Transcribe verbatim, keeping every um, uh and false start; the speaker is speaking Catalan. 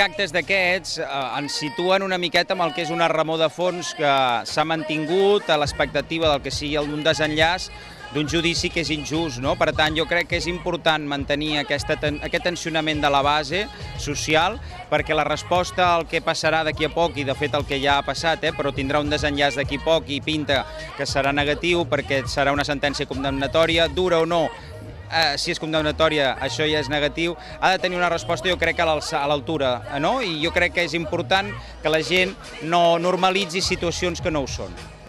Actes d'aquests eh, ens situen una miqueta amb el que és una remor de fons que s'ha mantingut a l'expectativa del que sigui un desenllaç d'un judici que és injust, no? Per tant, jo crec que és important mantenir aquesta, aquest tensionament de la base social perquè la resposta al que passarà d'aquí a poc, i de fet el que ja ha passat, eh, però tindrà un desenllaç d'aquí a poc i pinta que serà negatiu perquè serà una sentència condemnatòria, dura o no, Eh, si és condemnatòria, això ja és negatiu, ha de tenir una resposta, jo crec, a l'altura, no? I jo crec que és important que la gent no normalitzi situacions que no ho són.